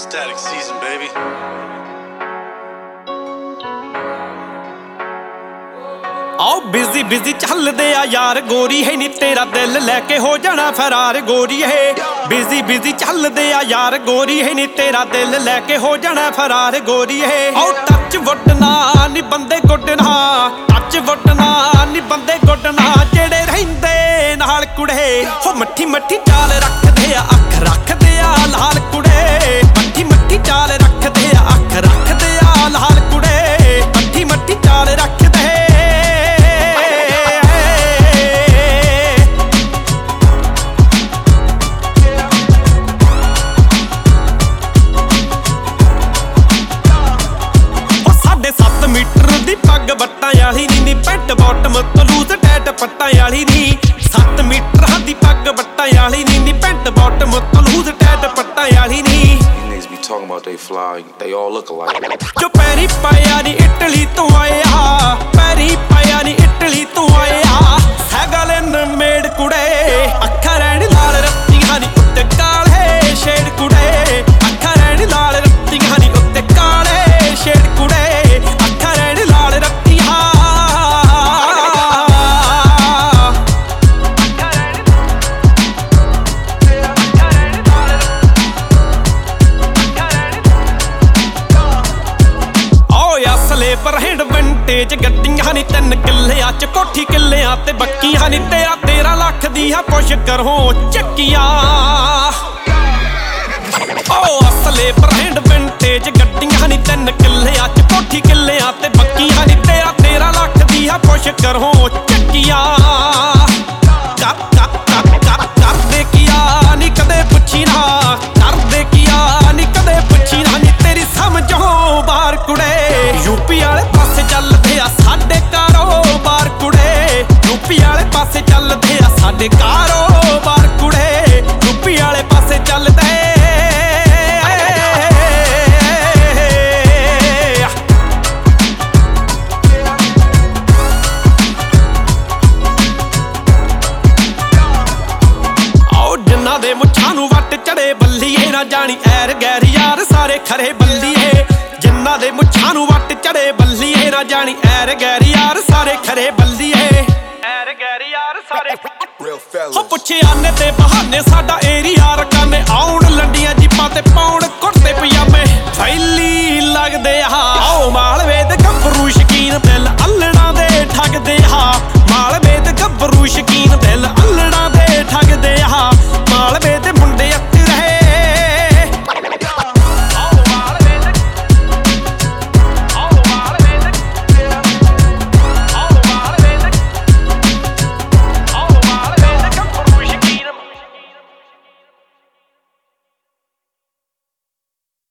Static season, baby. आओ busy busy चलदे आ यार गोरी है नी तेरा दिल लैके हो जाना फरार गोरी है। बिजी बिजी चलदे आ यार गोरी है नी तेरा दिल लैके हो जाना फरार गोरी है। आओ टच वुडना नी बंदे गुडना, टच वुडना नी बंदे गुडना, जेड़े रहिंदे नाल कुड़े हो मट्ठी मट्ठी चाल रखदे आ, अख रखदे आ लाल कुड़े। मट्ठी मट्ठी चाल रखदे आ, अख रखदे आ लाल कुड़े। मट्ठी मट्ठी चाल रखदे पग बट्टां वाली नी पैंट बॉटम तो लूज टैट पट्टां वाली नी। 7 मीटर दी पग बट्टां वाली नी पैंट बॉटम तो लूज टैट पट्टां वाली नी। Talking about they fly, they all look alike. जो पैरी पाया नी इटली तो आया, पैरी पाया नी इटली तो आया। हैगलन मेड कुड़े अखा रैन लाल रत्तियां नी उत्ते काले शेड कुड़े। अखा रैन लाल रत्तियां नी उत्ते काले शेड कुड़े। अखा रैन लाल रत्तियां पर हैंड विंटेज गड्डियां नी 3 किल्लियां च कोठी किल्लियां ते बक्कियां नी। 13 लाख दियां पुश करो चक्कियां। ओ असले पर हैंड विंटेज गड्डियां नी 3 किल्लियां च कोठी किल्लियां ते बक्कियां नी। 13 लाख दियां पुश करो चक्कियां। करदे किया नी कदे पुछी ना, करदे किया नी कदे पुछी ना नी। तेरी समझो बार कुड़े यूपी वाले पासे चलदे आ साडे कारोबार कुड़े। यूपी वाले पासे चलदे आ साडे कारोबार कुड़े। यूपी वाले पासे चलदे आओ जिन्ना दे मुछां नूं वट चढ़े बल्लीए ना जानी ऐर गैर यार सारे खरे बल्लीए। जिन्ना दे मुछां नूं वट चढ़े बल्लीए ना जानी ऐर गैर यार सारे खरे बल्लीए। ऐर गैर यार सारे हो पुछे आने ते बहाने साडा एरिया रकाने। आउण लंडियां जिपां ते पाउण कुर्ते पजामे फैली लगदे आ। आओ मालवे ते गब्बरू शकीन दिल अल्लड़ां दे ठगदे आ। मालवे ते गब्बरू शकीन दिल अल्लड़ां दे ठगदे